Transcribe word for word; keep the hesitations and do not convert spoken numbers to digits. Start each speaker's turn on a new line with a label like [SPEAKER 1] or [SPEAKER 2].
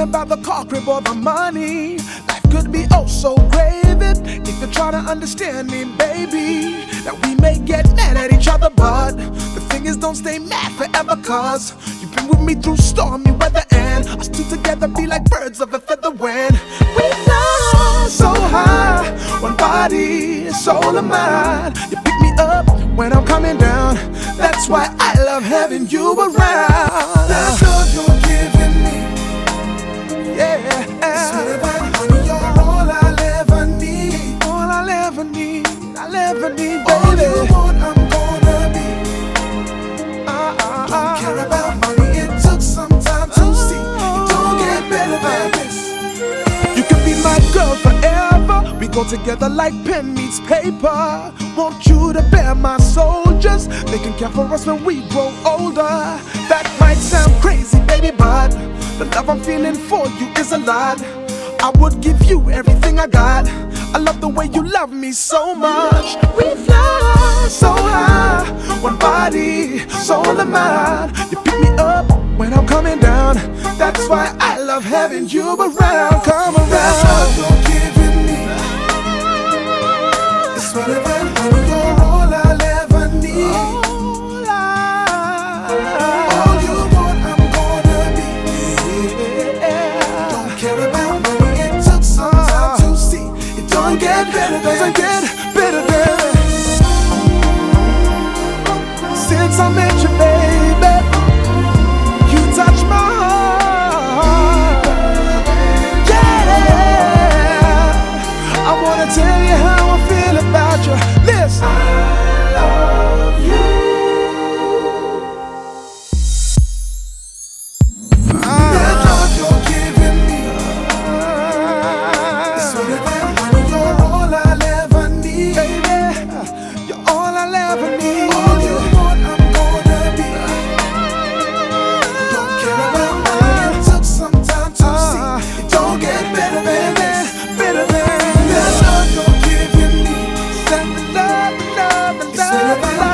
[SPEAKER 1] about the car, crib, or the money. Life could be oh so gravy if you try to understand me, baby. Now we may get mad at each other, but the thing is, don't stay mad forever, cause you've been with me through stormy weather, and us two together be like birds of a feather when we fly so high. One body, soul of mine. You pick me up when I'm coming down. That's why I love having you around.
[SPEAKER 2] That love you're giving me,
[SPEAKER 1] Yeah,
[SPEAKER 2] sweeter than honey, you're all I'll ever need.
[SPEAKER 1] all I'll ever need, I'll ever need,
[SPEAKER 2] All
[SPEAKER 1] baby.
[SPEAKER 2] you want, I'm gonna be.
[SPEAKER 1] Uh, uh,
[SPEAKER 2] Don't
[SPEAKER 1] uh.
[SPEAKER 2] care about money, it took some time to see. It don't get better than this.
[SPEAKER 1] You can be my girl forever. We go together like pen meets paper. Want you to bear my soldiers. They can care for us when we grow older. That might sound crazy, baby, but the love I'm feeling for you is a lot. I would give you everything I got. I love the way you love me so much. We fly so high. One body, soul of mine. You pick me up when I'm coming down. That's why I love having you around. Come
[SPEAKER 2] That love
[SPEAKER 1] around.
[SPEAKER 2] you're giving me, it's sweeter than honey, you're all I'll ever need.
[SPEAKER 1] All I-
[SPEAKER 2] All you want, I'm gonna be. Don't care about money, it took some time to see. It don't get better than
[SPEAKER 1] Doesn't
[SPEAKER 2] this.
[SPEAKER 1] get better than since I met you, baby. You touch my heart. Yeah, I wanna tell you how I feel about you. Listen,
[SPEAKER 2] I love you. That love you're giving me, it's sweeter than honey, you're all I'll ever need.
[SPEAKER 1] baby, you're all I'll ever need.
[SPEAKER 2] All you want, I'm gonna be. Don't care about money, it took some time to see. It don't get better than this.
[SPEAKER 1] Better than
[SPEAKER 2] That love you're giving me,
[SPEAKER 1] that love, the love, the
[SPEAKER 2] it's sweeter
[SPEAKER 1] love,
[SPEAKER 2] than
[SPEAKER 1] the